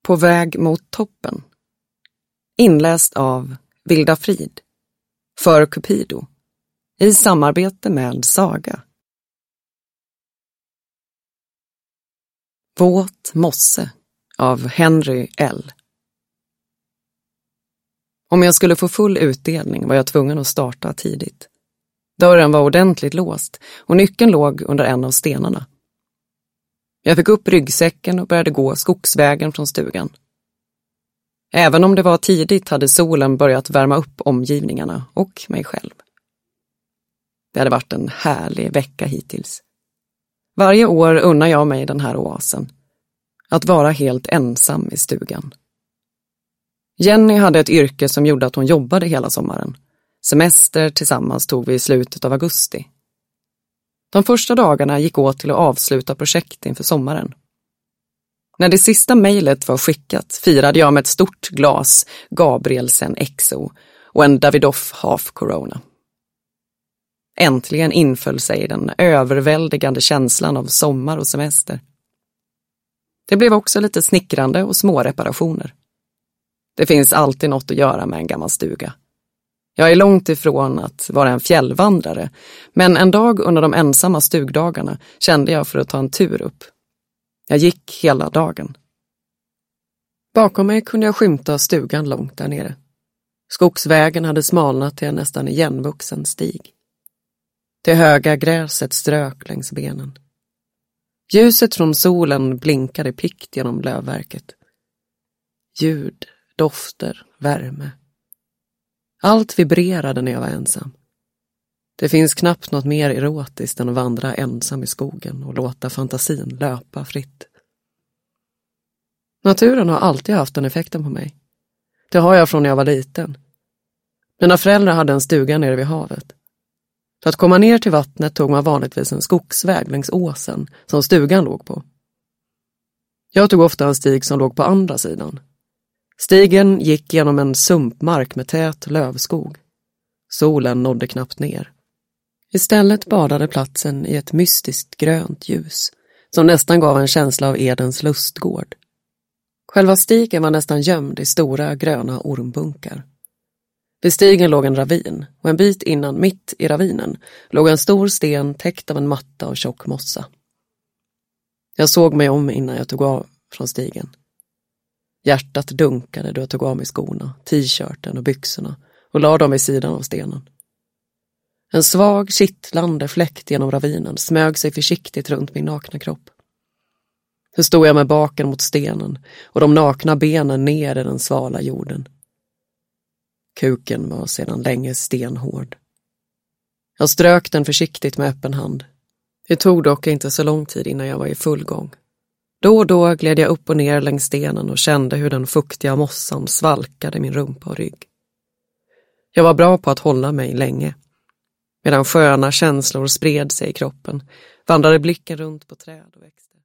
På väg mot toppen. Inläst av Vilda Frid. För Cupido. I samarbete med Saga. Våt mosse av Henry L. Om jag skulle få full utdelning var jag tvungen att starta tidigt. Dörren var ordentligt låst och nyckeln låg under en av stenarna. Jag fick upp ryggsäcken och började gå skogsvägen från stugan. Även om det var tidigt hade solen börjat värma upp omgivningarna och mig själv. Det hade varit en härlig vecka hittills. Varje år unnar jag mig den här oasen. Att vara helt ensam i stugan. Jenny hade ett yrke som gjorde att hon jobbade hela sommaren. Semester tillsammans tog vi i slutet av augusti. De första dagarna gick åt till att avsluta projekt inför sommaren. När det sista mejlet var skickat firade jag med ett stort glas Gabrielsen XO och en Davidoff Half Corona. Äntligen inföll sig den överväldigande känslan av sommar och semester. Det blev också lite snickrande och små reparationer. Det finns alltid något att göra med en gammal stuga. Jag är långt ifrån att vara en fjällvandrare, men en dag under de ensamma stugdagarna kände jag för att ta en tur upp. Jag gick hela dagen. Bakom mig kunde jag skymta stugan långt där nere. Skogsvägen hade smalnat till en nästan igenvuxen stig. Det höga gräset strök längs benen. Ljuset från solen blinkade pikt genom lövverket. Ljud, dofter, värme. Allt vibrerade när jag var ensam. Det finns knappt något mer erotiskt än att vandra ensam i skogen och låta fantasin löpa fritt. Naturen har alltid haft den effekten på mig. Det har jag från när jag var liten. Mina föräldrar hade en stuga nere vid havet. För att komma ner till vattnet tog man vanligtvis en skogsväg längs åsen som stugan låg på. Jag tog ofta en stig som låg på andra sidan. Stigen gick genom en sumpmark med tät lövskog. Solen nådde knappt ner. Istället badade platsen i ett mystiskt grönt ljus som nästan gav en känsla av Edens lustgård. Själva stigen var nästan gömd i stora gröna ormbunkar. Vid stigen låg en ravin och en bit innan, mitt i ravinen, låg en stor sten täckt av en matta av tjock mossa. Jag såg mig om innan jag tog av från stigen. Hjärtat dunkade då jag tog av mig skorna, t-shirten och byxorna och lade dem vid sidan av stenen. En svag, kittlande fläkt genom ravinen smög sig försiktigt runt min nakna kropp. Så stod jag med baken mot stenen och de nakna benen ner i den svala jorden. Kuken var sedan länge stenhård. Jag strök den försiktigt med öppen hand. Det tog dock inte så lång tid innan jag var i full gång. Då och då gled jag upp och ner längs stenen och kände hur den fuktiga mossan svalkade min rumpa och rygg. Jag var bra på att hålla mig länge. Medan sköna känslor spred sig i kroppen vandrade blicken runt på träd och växter.